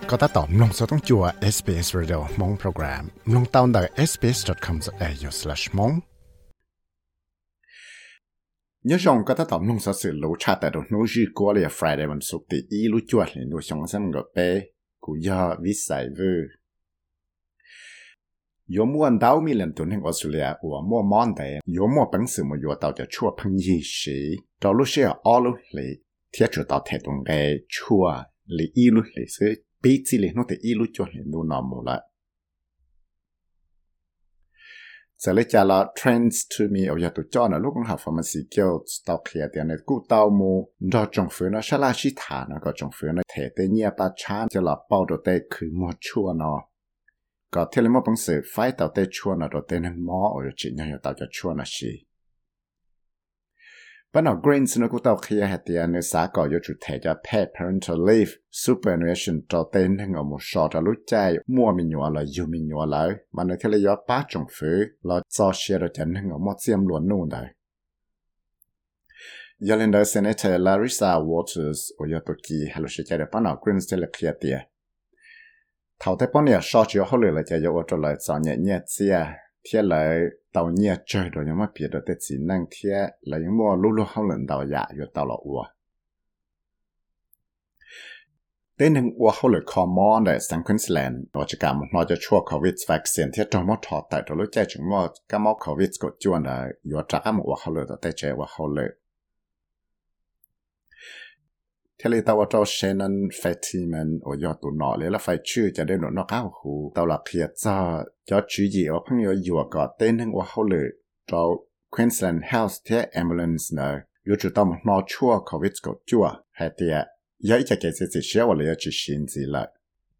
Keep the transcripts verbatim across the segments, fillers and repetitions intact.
ก็ถ้าตอบลงสต้องจัว เอส บี เอส Radio มองโปรแกรมลงตาวน์ได้ เอส บี เอส ดอท คอม ดอท เอ ยู สแลช มองnhớ rằng có ta tóm nông sở sự lũ cha tại đồ nô dư của lìa Fridayวันศุกร์ตีอีรู้จวดเลยดูช่องซ้ำกับเป้กูย่อวิสัยเวอโยมวันดาวมีเล่นตัวหนึ่งออสเตรเลียหัวมัวมอนแต่โยมมัวเป็นสื่อมัวยัวเต่าจะชั่วพังยี่สีเรารู้เชื่ออ้อรู้เลยเทียจุดต่อเทตรงเกชั่วเลยอีรู้เลยซื้อปีจีเลยนู่นแต่อีรู้จวดเลยดูนอมูละจะเลยจะละ trends to me เอาอย่างตัวจ้อนะลูกของหา pharmacy เกี่ยวต่อเคลียร์เดี๋ยวเนี่ยกูเต้ามูรอจงฟื้นนะชลาชิฐานนะก็จงฟื้นนะเทเตเนียปาชานจะละเป้าตัวเตคือมัวชั่วเนาะก็เทเลมอปังสือไฟต่อเตชั่วนะตัวเตนั่งมอเอาอยู่จีนยังต่อจะชั่วนะชีปัญหา greens นะกูเต้าเคลียร์เหตุการณ์เนี่ยสาก็อยู่จุดเทจะ pet parental leave superannuation ตัวเตนั่งเอาหมดชอจะรู้ใจมัวมีหนัวเลยอยู่มีหนัวเลยมันในเทเลย้อนป้าจงฟื้นเราจะเชียร์จะนั่งเอาหมดเสียมล้วนนู่นได้ยาเลนเดอร์เซเนเตอร์ลาริซาวอเตอร์สโอยตัวกีฮัลโหลเชียร์ปัญหา greens เทเลเคลียร์เตียเท่าที่ป้อนเนี่ยชอจะเขาเลยเลยจะอยู่ตัวเลยสอนเนี่ยเนี่ยเสียเที่ยเลยเต่าเนี่ยเจอโดยยังไม่เปลี่ยนแต่จีนั่งเที่ยเลยยังมัวลุ้ๆเขาเหลือเต่าหยาอยู่เต่าหล่อวัวเต้นหนึ่งวัวเขาเลยคอมมอนในสังควินสแลนด์ราชการมันเราจะช่วยโควิดวัคซีนที่จอมถอดแต่ตัวรู้ใจถึงว่าการมอโควิดกดจวนได้อยู่จากอ้ำวัวเขาเลยแต่เจอว่าเขาเลยเทเลตาวจอเชนันเฟติมันโอยอตุนอเลยแล้วไฟชื่อจะได้หนุนนอกข้าวหูตาวหลักเขียดจ้าจอจีจีเอาพังยออยู่ก็เต้นทั้งว่าเขาเลยจอ Queensland Health ที่ ambulance เนอะอยู่จุดต้องนอชั่วโควิดก็จั่วให้เตียย้ายจะเกิดสิ่งเชื่อว่าเลยจะชินสิละ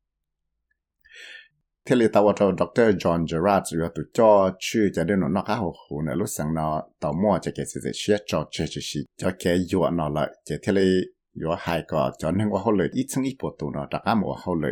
เทเลตาวจอดรจอห์นเจอราร์ดอยู่ตุจอชื่อจะได้หนุนนอกข้าวหูเนอะรู้สังนอต่อมั่วจะเกิดสิ่งเชื่อจอเจจิชิจอแกอยู่นอละเจเทเลอยู่หายก็จนถึงว่าเขาเลยอีทั้งอีปวดตัวเนาะจากอ้ามว่าเขาเลย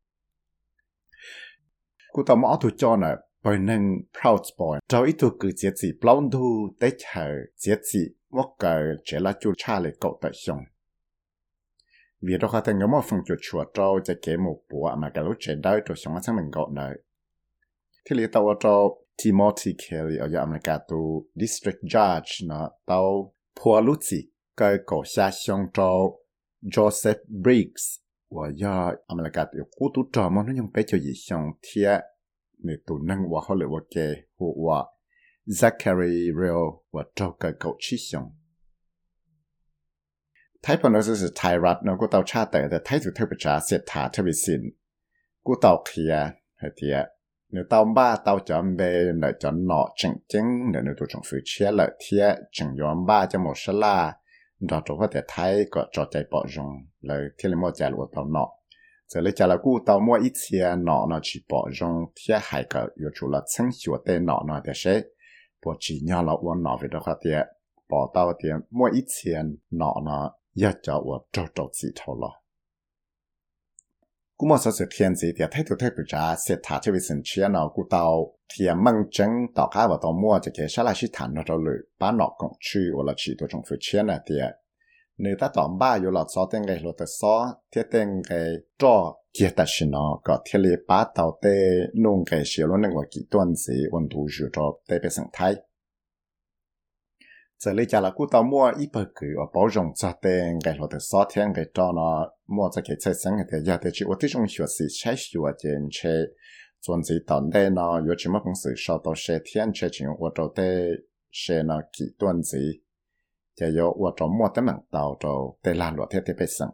กูต่อมาเอาตัวจอน่ะไปนั่ง proud boy เจ้าอีตัวคือเจ็ดสิปล้อนดูได้เฉยเจ็ดสิว่าเกิดเจริญจุดชาเลยเก่าแต่ชงวิธีเขาแต่งก็มาฟังจุดชัวเจ้าจะเก็บหมกปัวมาการรู้เจได้ตัวชงมาทั้งหนึ่งก่อนเลยที่เรียกตัวเจ้า Timothy Kelly เอาจากอเมริกาตัว district judge เนาะตัวพัวลุจิcái cổ xa xong cho Joseph Briggs và do America tiểu cú tú trò mà nó nhung bé cho gì xong thiệt để tụ năng và họ lợi và kề hộ và Zachary Real và cho cái cổ chi xong thái phần đó là Thai Rat nó có tàu cha tệแต่thái thủ theo bị trả sẽ thả theo bị xin cú tàu kia hay thiệt nếu tàu ba tàu chọn về để chọn nọ chẳng chẳng để nếu tụ trong phía chia lợi thiệt chẳng yếm ba cho một số laเราจะว่าแต่ไทยก็จอใจปอจงเลยที่เราไม่ใจรู้ตัวเนาะจะเลยจะเรากู้ตัวมั่วอีเทียเนาะเนาะจีปอจงเที่ยหายก็อยู่จุดละชั้นชัวเตเนาะเนาะแต่ใช่พอจีเนี่ยเราว่าเนาะเวลาเขาเที่ยปอตัวเที่ยมั่วอีเทียเนาะเนาะอยากจะว่าจอจอจีเท่าละกูมั่วสุดเทียนสิเที่ยไทยตัวไทยประชาเสถาที่วิสัญเชียเนาะกูตัวเทียมั่งจังต่อข้าว่าตัวมั่วจะเกี่ยวชาลาชิฐานเราเลยป้าหนอกของชื่อว่าเราชีตัวจงฟื้นเชียนะเที่ยเนื้อตาต่อมบ้าอยู่หลอดซอเต็งไงหลอดแต่ซอเทียเต็งไงจ่อเกียตัดชินอก็เทเลป้าเต่าเตนุ่งไงเชียวล้วนหนึ่งว่ากี่ต้นสีวันดูอยู่จ่อเตไปสังไทยจะเลยจะละกูต่อมั่วอีเปิดคือว่าป้าจงจะเต็งไงหลอดแต่ซอเทียงไงจ่อเนาะมั่วจะเกิดใช้สังเกตยาแต่ชีวิตที่จงชัวสีใช้ชัวเจนเชส่วนสีตอนได้เนาะอยู่ชิมว่าคงสื่อชอบตัวเชเทียนเชจิงว่าจ่อเตเชเนาะกี่ต้นสีจะยกว่าจอมมัวแต่หนังเต่าโจแต่ลานหลวดเทเทไปสั่ง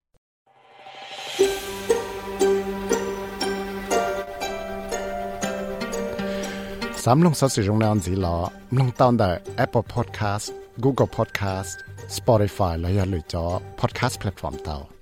สามลงสัสิรงนานสีหล่อลงตอนได้ Apple Podcast Google Podcast Spotify และอย่าลืมจอ Podcast Platform เต่า